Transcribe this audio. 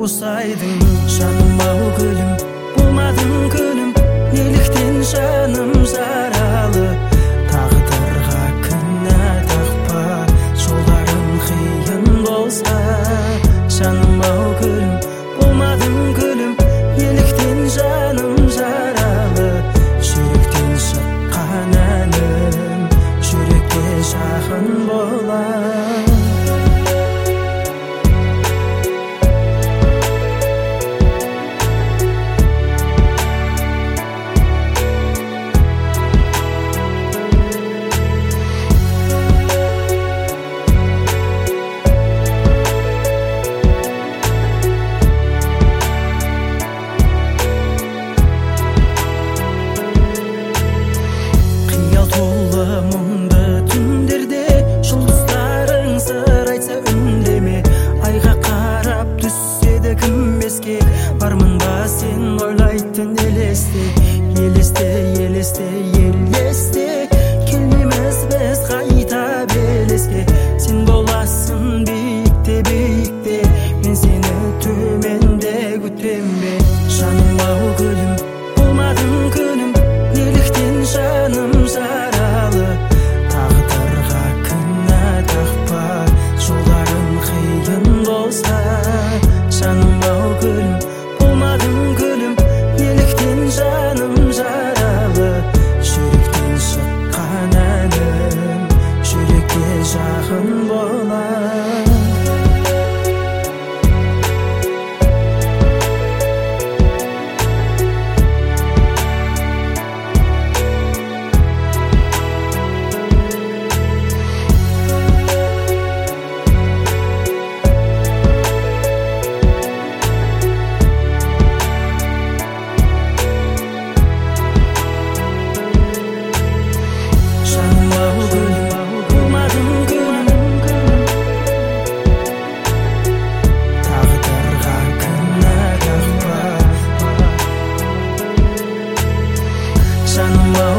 ұсайдың. Жаным ау гүлім, болмадың күнім, неліктен жаным жаралы. Тағдырға кінә тақпа, жолдарың қиын болса. Жаным ау гүлім, болмадың күнім, неліктен жаным жаралы. Жүректен шыққан әнім, жүрекке жақын болар. Мұңды түндерде жұлдыздарың сыр айтса үндеме. Айға қарап түсседі кім еске, бармын ба сен ойлайтын елесте. Елесте, елесте, елесте, келмейміз біз қайта белеске. Сен боласың биікте, биікте, мен сені төменде күтем бе. Жаным ау гүлім, болмадың күнім, неліктен жаным жаралы. Тағдырға кінә тақпа, жолдарың қиын болса. Жаным ау гүлім, болмадың күнім, неліктен жаным жаралы. Жүректен шыққан әнім, жүрекке жақын болар. Жаным ау